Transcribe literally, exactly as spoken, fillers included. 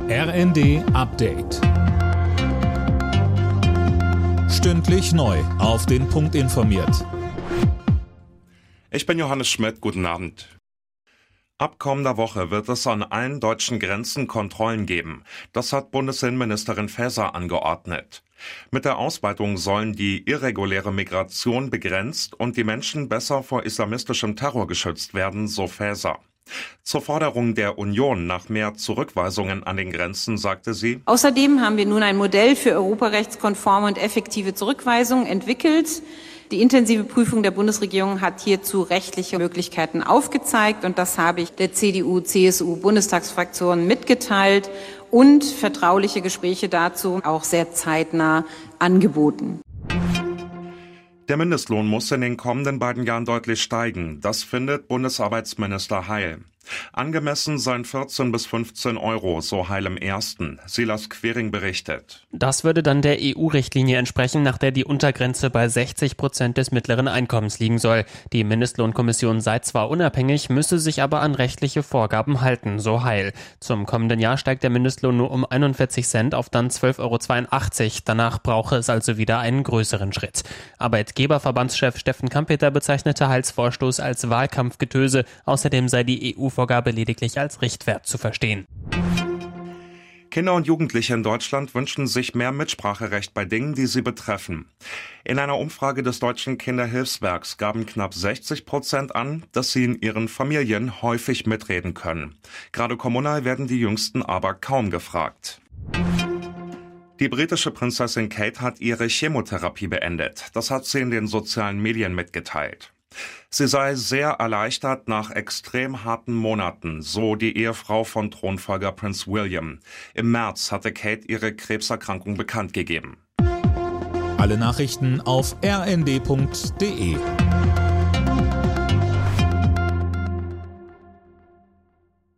R N D Update. Stündlich neu auf den Punkt informiert. Ich bin Johannes Schmidt, guten Abend. Ab kommender Woche wird es an allen deutschen Grenzen Kontrollen geben. Das hat Bundesinnenministerin Faeser angeordnet. Mit der Ausweitung sollen die irreguläre Migration begrenzt und die Menschen besser vor islamistischem Terror geschützt werden, so Faeser. Zur Forderung der Union nach mehr Zurückweisungen an den Grenzen sagte sie: Außerdem haben wir nun ein Modell für europarechtskonforme und effektive Zurückweisung entwickelt. Die intensive Prüfung der Bundesregierung hat hierzu rechtliche Möglichkeiten aufgezeigt, und das habe ich der C D U C S U-Bundestagsfraktion mitgeteilt und vertrauliche Gespräche dazu auch sehr zeitnah angeboten. Der Mindestlohn muss in den kommenden beiden Jahren deutlich steigen. Das findet Bundesarbeitsminister Heil. Angemessen seien vierzehn bis fünfzehn Euro, so Heil im Ersten. Silas Quering berichtet. Das würde dann der E U-Richtlinie entsprechen, nach der die Untergrenze bei sechzig Prozent des mittleren Einkommens liegen soll. Die Mindestlohnkommission sei zwar unabhängig, müsse sich aber an rechtliche Vorgaben halten, so Heil. Zum kommenden Jahr steigt der Mindestlohn nur um einundvierzig Cent auf dann zwölf Euro zweiundachtzig. Danach brauche es also wieder einen größeren Schritt. Arbeitgeberverbandschef Steffen Kampeter bezeichnete Heils Vorstoß als Wahlkampfgetöse. Außerdem sei die E U-Vorgabe lediglich als Richtwert zu verstehen. Kinder und Jugendliche in Deutschland wünschen sich mehr Mitspracherecht bei Dingen, die sie betreffen. In einer Umfrage des Deutschen Kinderhilfswerks gaben knapp sechzig Prozent an, dass sie in ihren Familien häufig mitreden können. Gerade kommunal werden die Jüngsten aber kaum gefragt. Die britische Prinzessin Kate hat ihre Chemotherapie beendet. Das hat sie in den sozialen Medien mitgeteilt. Sie sei sehr erleichtert nach extrem harten Monaten, so die Ehefrau von Thronfolger Prinz William. Im März hatte Kate ihre Krebserkrankung bekannt gegeben. Alle Nachrichten auf r n d punkt d e.